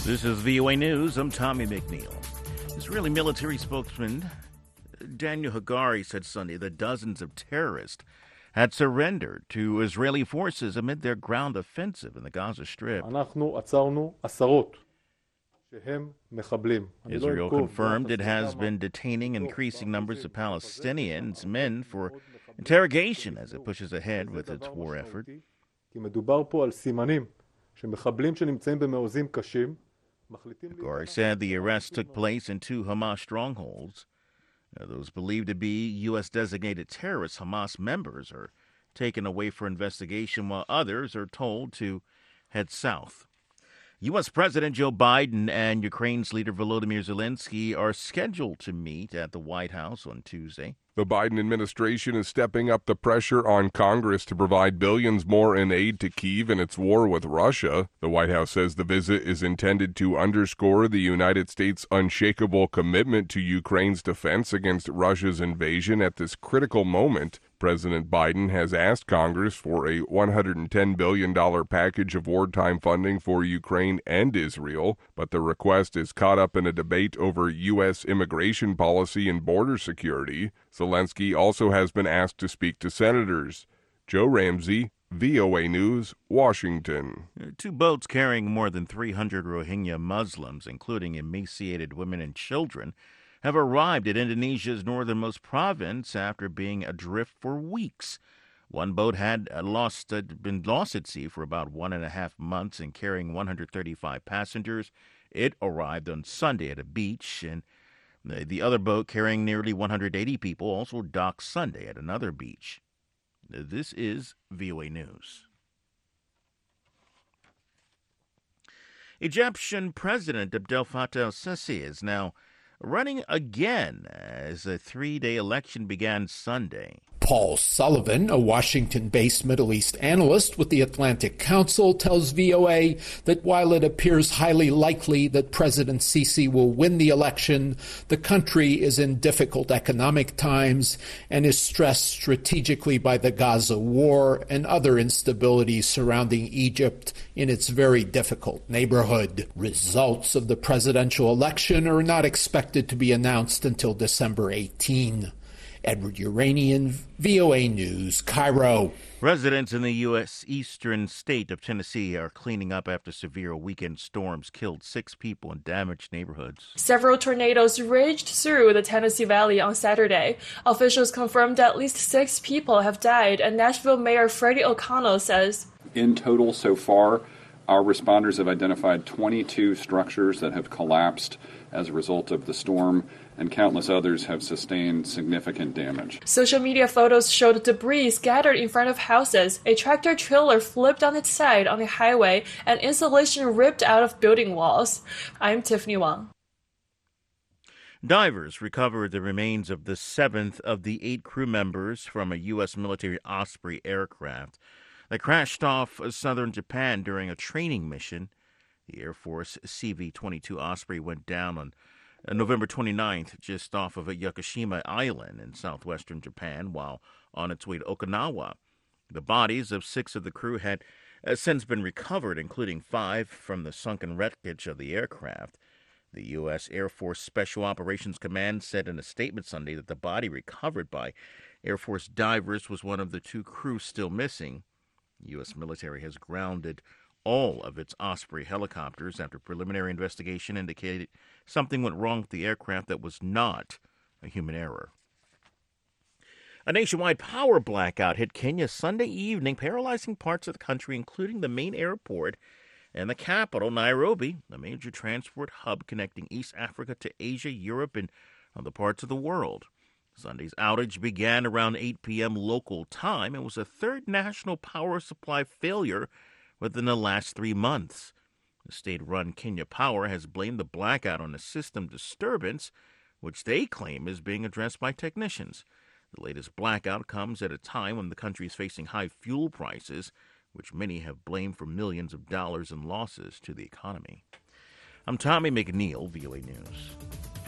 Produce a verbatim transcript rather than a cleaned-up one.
This is V O A News. I'm Tommy McNeil. Israeli military spokesman Daniel Hagari said Sunday that dozens of terrorists had surrendered to Israeli forces amid their ground offensive in the Gaza Strip. Israel confirmed it has been detaining increasing numbers of Palestinians men for interrogation as it pushes ahead with its war effort. Hagari said the arrests took place in two Hamas strongholds. Now, those believed to be U S designated terrorist Hamas members are taken away for investigation, while others are told to head south. U S President Joe Biden and Ukraine's leader Volodymyr Zelensky are scheduled to meet at the White House on Tuesday. The Biden administration is stepping up the pressure on Congress to provide billions more in aid to Kyiv in its war with Russia. The White House says the visit is intended to underscore the United States' unshakable commitment to Ukraine's defense against Russia's invasion at this critical moment. President Biden has asked Congress for a one hundred ten billion dollars package of wartime funding for Ukraine and Israel, but the request is caught up in a debate over U S immigration policy and border security. Zelensky also has been asked to speak to senators. Joe Ramsey, V O A News, Washington. Two boats carrying more than three hundred Rohingya Muslims, including emaciated women and children, have arrived at Indonesia's northernmost province after being adrift for weeks. One boat had lost, uh, been lost at sea for about one and a half months and carrying one hundred thirty-five passengers. It arrived on Sunday at a beach, and the, the other boat carrying nearly one hundred eighty people also docked Sunday at another beach. This is V O A News. Egyptian President Abdel Fattah el-Sisi is now running again as a three-day election began Sunday. Paul Sullivan, a Washington-based Middle East analyst with the Atlantic Council, tells V O A that while it appears highly likely that President Sisi will win the election, the country is in difficult economic times and is stressed strategically by the Gaza war and other instabilities surrounding Egypt in its very difficult neighborhood. Results of the presidential election are not expected to be announced until December eighteenth. Edward Uranian, V O A News, Cairo. Residents in the U S eastern state of Tennessee are cleaning up after severe weekend storms killed six people and damaged neighborhoods. Several tornadoes raged through the Tennessee Valley on Saturday. Officials confirmed at least six people have died, and Nashville Mayor Freddie O'Connell says, in total so far, our responders have identified twenty-two structures that have collapsed as a result of the storm, and countless others have sustained significant damage. Social media photos showed debris scattered in front of houses. A tractor trailer flipped on its side on the highway, and insulation ripped out of building walls. I'm Tiffany Wang. Divers recovered the remains of the seventh of the eight crew members from a U S military Osprey aircraft that crashed off southern Japan during a training mission. The Air Force C V twenty-two Osprey went down on November twenty-ninth just off of Yakushima Island in southwestern Japan while on its way to Okinawa. The bodies of six of the crew had uh, since been recovered, including five from the sunken wreckage of the aircraft. The U S Air Force Special Operations Command said in a statement Sunday that the body recovered by Air Force divers was one of the two crew still missing. The U S military has grounded all of its Osprey helicopters after preliminary investigation indicated something went wrong with the aircraft that was not a human error. A nationwide power blackout hit Kenya Sunday evening, paralyzing parts of the country, including the main airport and the capital, Nairobi, a major transport hub connecting East Africa to Asia, Europe, and other parts of the world. Sunday's outage began around eight p.m. local time and was the third national power supply failure within the last three months. The state-run Kenya Power has blamed the blackout on a system disturbance, which they claim is being addressed by technicians. The latest blackout comes at a time when the country is facing high fuel prices, which many have blamed for millions of dollars in losses to the economy. I'm Tommy McNeil, V O A News.